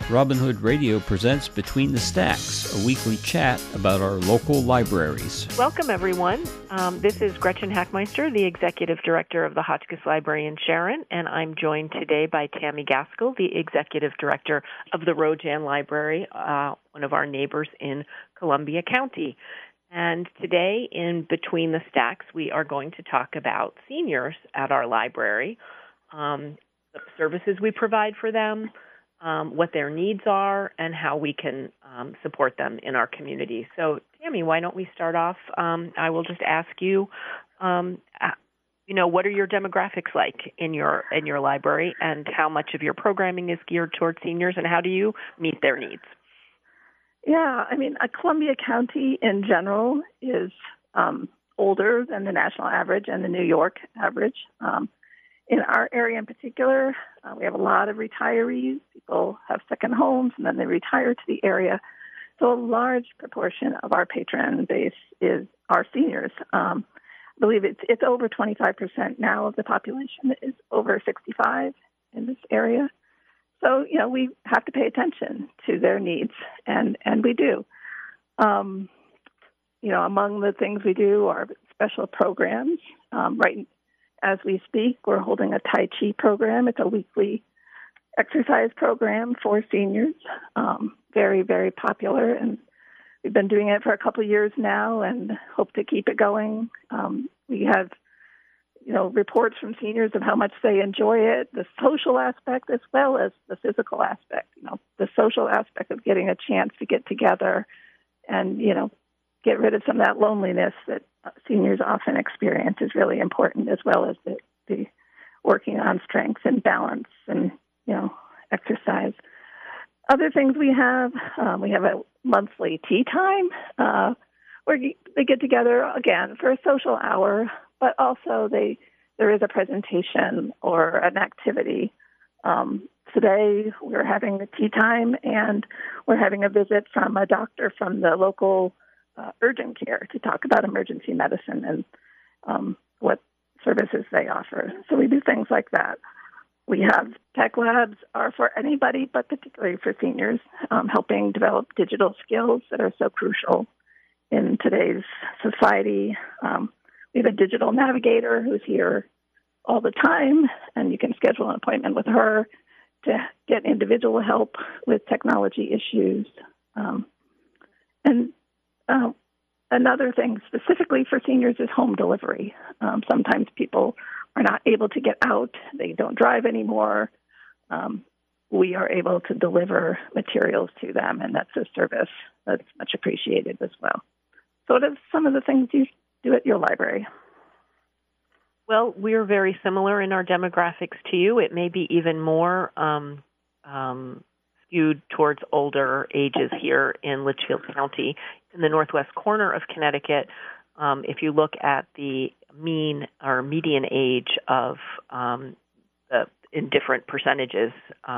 Robin Hood Radio presents Between the Stacks, a weekly chat about our local libraries. Welcome, everyone. This is Gretchen Hackmeister, the Executive Director of the Hotchkiss Library in Sharon, and I'm joined today by Tammy Gaskell, the Executive Director of the Rojan Library, one of our neighbors in Columbia County. And today, in Between the Stacks, we are going to talk about seniors at our library, the services we provide for them, what their needs are, and how we can support them in our community. So, Tammy, why don't we start off? I will just ask you, what are your demographics like in your library, and how much of your programming is geared towards seniors, and how do you meet their needs? Yeah, Columbia County in general is older than the national average and the New York average. In our area in particular, we have a lot of retirees. People have second homes, and then they retire to the area. So a large proportion of our patron base is our seniors. I believe it's over 25% now of the population is over 65 in this area. So, we have to pay attention to their needs, and we do. Among the things we do are special programs. Right as we speak, we're holding a Tai Chi program. It's a weekly exercise program for seniors, very, very popular. And we've been doing it for a couple of years now and hope to keep it going. We have, reports from seniors of how much they enjoy it, the social aspect as well as the physical aspect. The social aspect of getting a chance to get together and, get rid of some of that loneliness that seniors often experience is really important, as well as the working on strength and balance and, exercise. Other things we have a monthly tea time where they get together, again, for a social hour, but also there is a presentation or an activity. Today we're having a tea time, and we're having a visit from a doctor from the local urgent care to talk about emergency medicine and what services they offer. So we do things like that. We have tech labs are for anybody, but particularly for seniors, helping develop digital skills that are so crucial in today's society. We have a digital navigator who's here all the time, and you can schedule an appointment with her to get individual help with technology issues. Another thing specifically for seniors is home delivery. Sometimes people are not able to get out. They don't drive anymore. We are able to deliver materials to them, and that's a service that's much appreciated as well. So what are some of the things you do at your library? Well, we're very similar in our demographics to you. It may be even more skewed towards older ages here in Litchfield County. In the northwest corner of Connecticut, if you look at the mean or median age of in different percentages,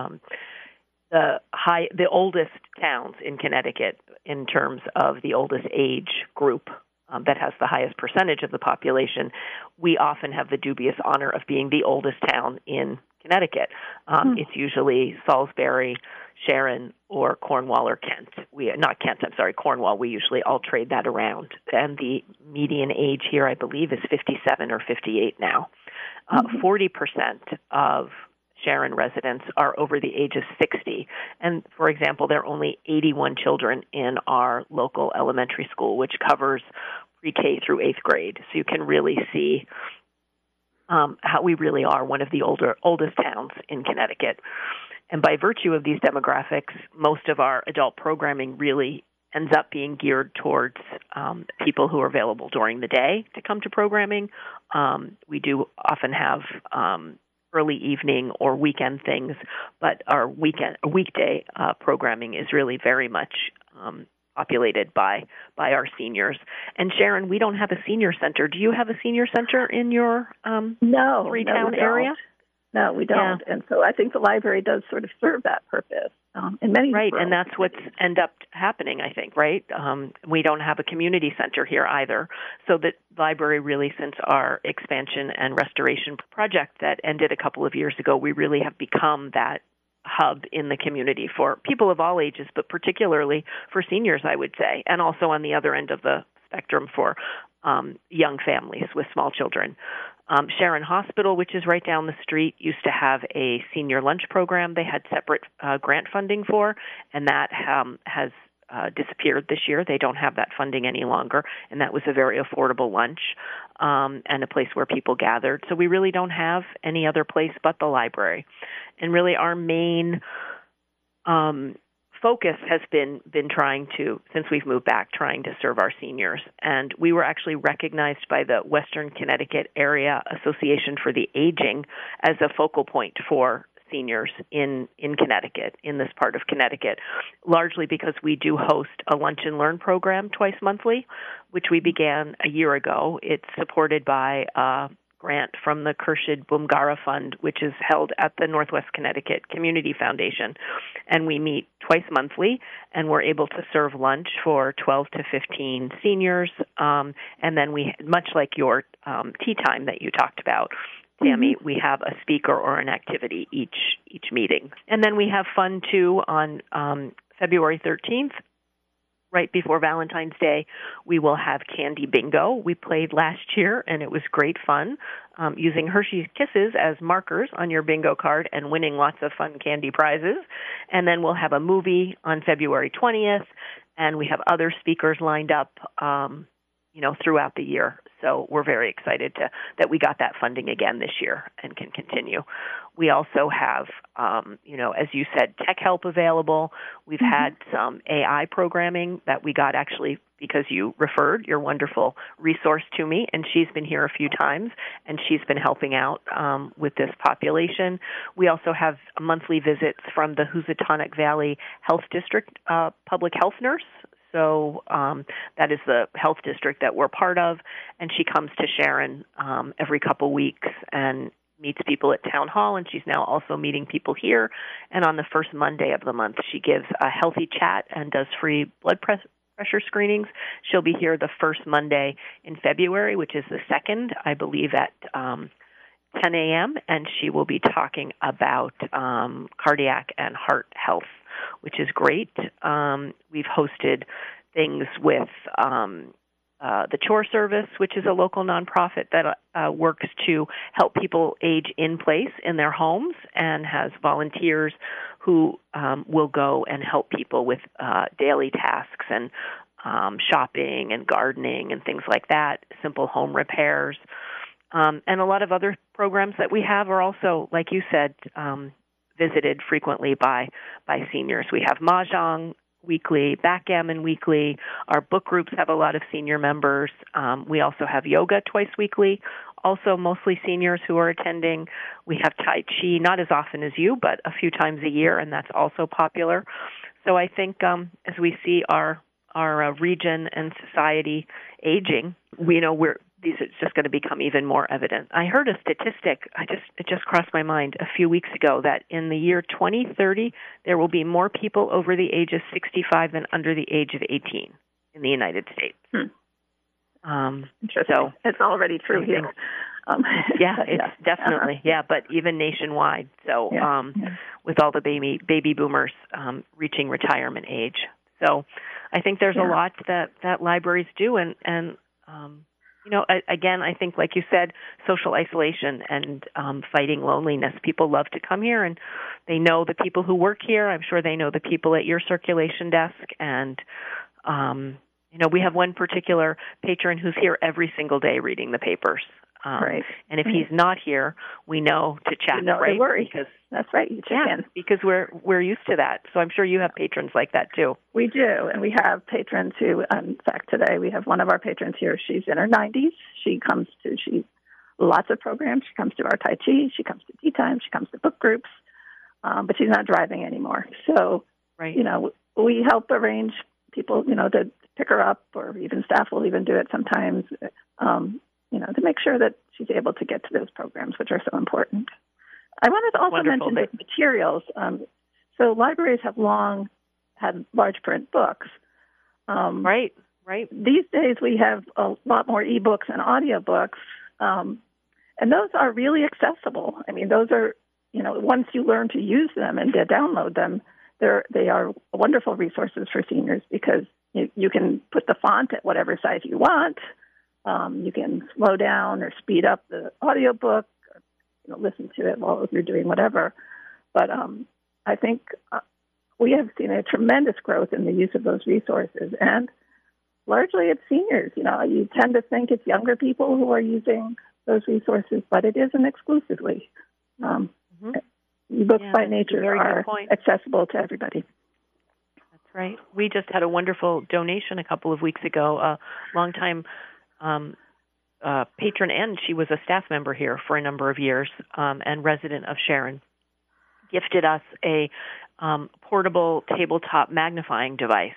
the oldest towns in Connecticut in terms of the oldest age group that has the highest percentage of the population, we often have the dubious honor of being the oldest town in Connecticut. It's usually Salisbury, Sharon, or Cornwall or Kent. Cornwall. We usually all trade that around. And the median age here, I believe, is 57 or 58 now. 40% of Sharon residents are over the age of 60. And, for example, there are only 81 children in our local elementary school, which covers pre-K through 8th grade. So you can really see how we really are one of the oldest towns in Connecticut. And by virtue of these demographics, most of our adult programming really ends up being geared towards people who are available during the day to come to programming. We do often have early evening or weekend things, but our weekday programming is really very much populated by our seniors. And Sharon, we don't have a senior center. Do you have a senior center in your three-town area? No, we don't. Yeah. And so I think the library does sort of serve that purpose in many Right, and that's what's end up happening, I think, right? We don't have a community center here either. So the library really, since our expansion and restoration project that ended a couple of years ago, we really have become that hub in the community for people of all ages, but particularly for seniors, I would say, and also on the other end of the spectrum for young families with small children. Sharon Hospital, which is right down the street, used to have a senior lunch program they had separate grant funding for, and that has disappeared this year. They don't have that funding any longer, and that was a very affordable lunch and a place where people gathered. So we really don't have any other place but the library. And really our main focus has been trying to, since we've moved back, trying to serve our seniors. And we were actually recognized by the Western Connecticut Area Association for the Aging as a focal point for seniors in Connecticut, in this part of Connecticut, largely because we do host a Lunch and Learn program twice monthly, which we began a year ago. It's supported by a grant from the Khurshid Bumgara Fund, which is held at the Northwest Connecticut Community Foundation. And we meet twice monthly, and we're able to serve lunch for 12 to 15 seniors. And then we, much like your tea time that you talked about, Tammy, we have a speaker or an activity each meeting. And then we have fun, too, on February 13th. Right before Valentine's Day, we will have Candy Bingo. We played last year, and it was great fun, using Hershey's Kisses as markers on your bingo card and winning lots of fun candy prizes. And then we'll have a movie on February 20th, and we have other speakers lined up, throughout the year. So we're very excited that we got that funding again this year and can continue. We also have, as you said, tech help available. We've had some AI programming that we got actually because you referred your wonderful resource to me, and she's been here a few times, and she's been helping out with this population. We also have monthly visits from the Housatonic Valley Health District public health nurse. So that is the health district that we're part of, and she comes to Sharon every couple weeks and meets people at Town Hall, and she's now also meeting people here. And on the first Monday of the month, she gives a healthy chat and does free blood pressure screenings. She'll be here the first Monday in February, which is the 2nd, I believe, at 10 a.m., and she will be talking about cardiac and heart health, which is great. We've hosted things with the Chore Service, which is a local nonprofit that works to help people age in place in their homes and has volunteers who will go and help people with daily tasks and shopping and gardening and things like that, simple home repairs. And a lot of other programs that we have are also, like you said, visited frequently by seniors. We have Mahjong weekly, backgammon weekly. Our book groups have a lot of senior members. We also have yoga twice weekly, also mostly seniors who are attending. We have Tai Chi, not as often as you, but a few times a year, and that's also popular. So I think as we see our region and society aging, it's just going to become even more evident. I heard a statistic, it just crossed my mind a few weeks ago, that in the year 2030, there will be more people over the age of 65 than under the age of 18 in the United States. Interesting. So it's already true here. It's definitely, but even nationwide. So with all the baby boomers reaching retirement age. So I think there's a lot that libraries do, and again, I think, like you said, social isolation and fighting loneliness. People love to come here, and they know the people who work here. I'm sure they know the people at your circulation desk. And, we have one particular patron who's here every single day reading the papers. Right. And if he's not here, we know to check, right? Because that's right. You check in. Because we're used to that. So I'm sure you have patrons like that too. We do, and we have patrons who, in fact, today we have one of our patrons here. She's in her 90s. She lots of programs. She comes to our Tai Chi. She comes to tea time. She comes to book groups, but she's not driving anymore. So, we help arrange people, to pick her up, or even staff will even do it sometimes. To make sure that she's able to get to those programs, which are so important. I wanted to also mention the materials. So libraries have long had large print books. Right. These days we have a lot more ebooks and audiobooks, and those are really accessible. I mean, those are, once you learn to use them and to download them, they are wonderful resources for seniors because you can put the font at whatever size you want. You can slow down or speed up the audiobook, or, listen to it while you're doing whatever. But I think we have seen a tremendous growth in the use of those resources, and largely it's seniors. You tend to think it's younger people who are using those resources, but it isn't exclusively. Books by nature are accessible to everybody. That's right. We just had a wonderful donation a couple of weeks ago. A longtime patron, and she was a staff member here for a number of years and resident of Sharon, gifted us a portable tabletop magnifying device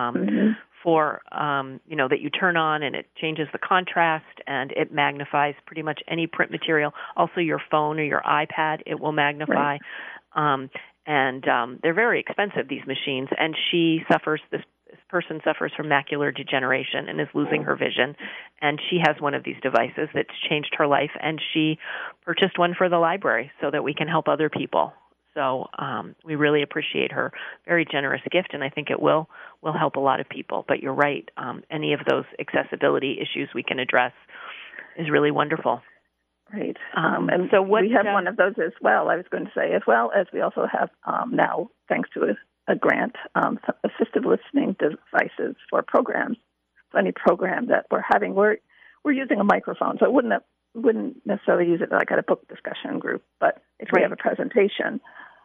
for, that you turn on and it changes the contrast and it magnifies pretty much any print material. Also your phone or your iPad, it will magnify. Right. They're very expensive, these machines. And this person suffers from macular degeneration and is losing her vision. And she has one of these devices that's changed her life. And she purchased one for the library so that we can help other people. So we really appreciate her very generous gift, and I think it will help a lot of people. But you're right, any of those accessibility issues we can address is really wonderful. Right. And so we have one of those as well, I was going to say, as well as we also have now, thanks to a grant, assistive listening devices for programs. So any program that we're having, we're using a microphone, so it wouldn't necessarily use it like at a book discussion group, but if we have a presentation,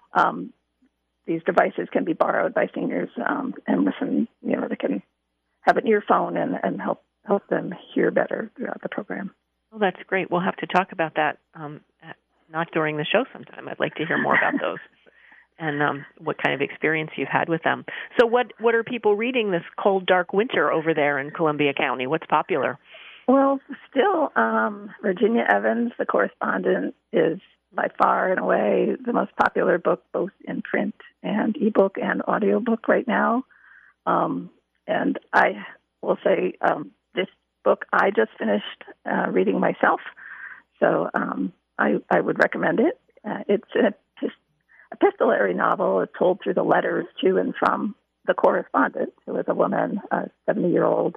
these devices can be borrowed by seniors and listen. They can have an earphone and help them hear better throughout the program. Well, that's great. We'll have to talk about that, not during the show sometime. I'd like to hear more about those and what kind of experience you've had with them. So what are people reading this cold, dark winter over there in Columbia County? What's popular? Well, still, Virginia Evans, The Correspondent, is by far and away the most popular book, both in print and ebook and audiobook right now. And I will say this book I just finished reading myself, so I would recommend it. It's an epistolary novel. It's told through the letters to and from the correspondent, who is a woman, a 70-year-old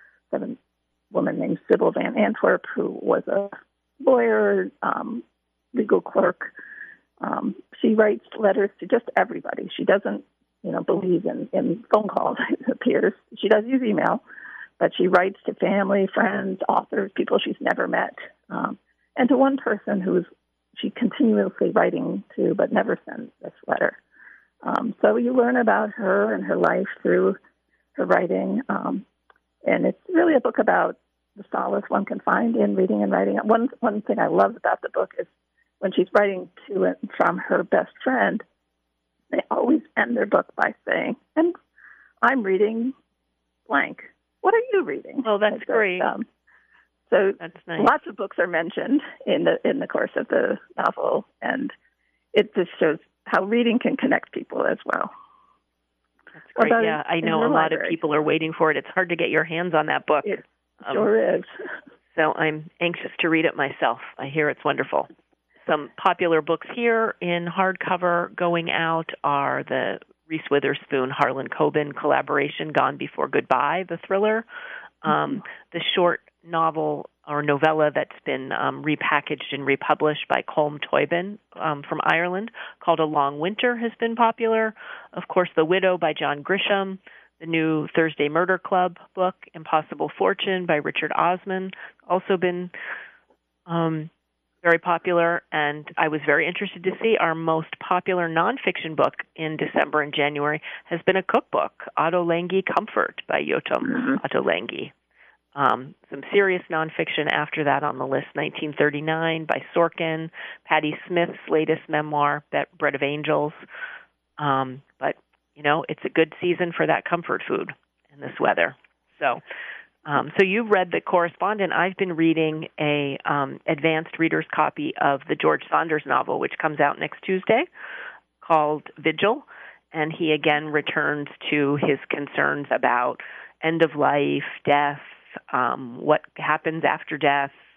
woman named Sybil Van Antwerp, who was a lawyer, legal clerk. She writes letters to just everybody. She doesn't, believe in phone calls, it appears. She does use email, but she writes to family, friends, authors, people she's never met, and to one person she's continuously writing to but never sends this letter. So you learn about her and her life through her writing, and it's really a book about the solace one can find in reading and writing. One thing I love about the book is when she's writing to and from her best friend, they always end their book by saying, "And I'm reading blank. What are you reading?" Oh, that's great. So that's nice. Lots of books are mentioned in the course of the novel, and it just shows how reading can connect people as well. That's great. Yeah, I know a lot of people are waiting for it. It's hard to get your hands on that book. It sure is. So I'm anxious to read it myself. I hear it's wonderful. Some popular books here in hardcover going out are the Reese Witherspoon, Harlan Coben collaboration, Gone Before Goodbye, the thriller, the short novel or novella that's been repackaged and republished by Colm Toibin from Ireland called A Long Winter has been popular. Of course, The Widow by John Grisham, the new Thursday Murder Club book, Impossible Fortune by Richard Osman, also been very popular. And I was very interested to see our most popular nonfiction book in December and January has been a cookbook, Ottolenghi Comfort by Yotam Ottolenghi. Some serious nonfiction after that on the list, 1939 by Sorkin, Patti Smith's latest memoir, Bread of Angels. But, it's a good season for that comfort food in this weather. So you've read The Correspondent. I've been reading a advanced reader's copy of the George Saunders novel, which comes out next Tuesday, called Vigil. And he again returns to his concerns about end of life, death, what happens after death,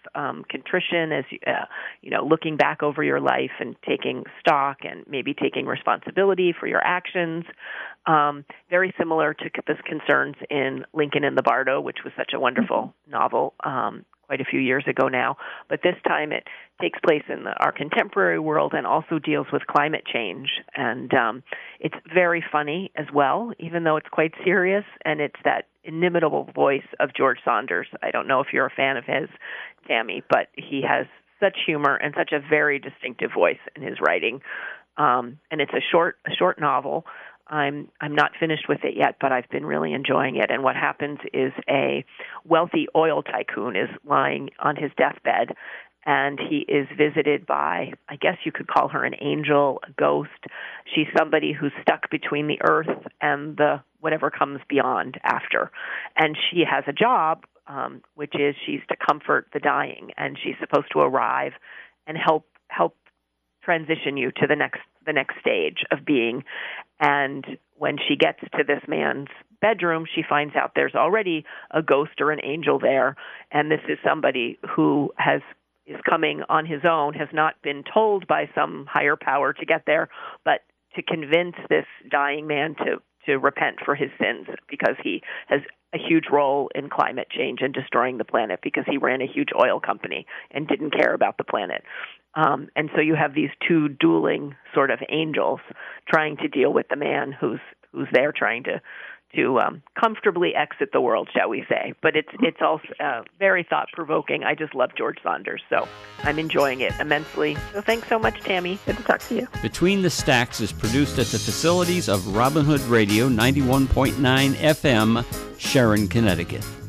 contrition as looking back over your life and taking stock and maybe taking responsibility for your actions. Very similar to the concerns in Lincoln in the Bardo, which was such a wonderful novel quite a few years ago now. But this time it takes place in our contemporary world and also deals with climate change. And it's very funny as well, even though it's quite serious. And it's that inimitable voice of George Saunders. I don't know if you're a fan of his, Tammy, but he has such humor and such a very distinctive voice in his writing. And it's a short novel. I'm not finished with it yet, but I've been really enjoying it. And what happens is a wealthy oil tycoon is lying on his deathbed, and he is visited by, I guess you could call her an angel, a ghost. She's somebody who's stuck between the earth and the whatever comes beyond after. And she has a job, which is she's to comfort the dying, and she's supposed to arrive and help transition you to the next stage of being. And when she gets to this man's bedroom, she finds out there's already a ghost or an angel there, and this is somebody who is coming on his own, has not been told by some higher power to get there, but to convince this dying man to repent for his sins, because he has a huge role in climate change and destroying the planet, because he ran a huge oil company and didn't care about the planet. And so you have these two dueling sort of angels trying to deal with the man who's there trying to comfortably exit the world, shall we say. But it's also very thought-provoking. I just love George Saunders, so I'm enjoying it immensely. So thanks so much, Tammy. Good to talk to you. Between the Stacks is produced at the facilities of Robin Hood Radio 91.9 FM, Sharon, Connecticut.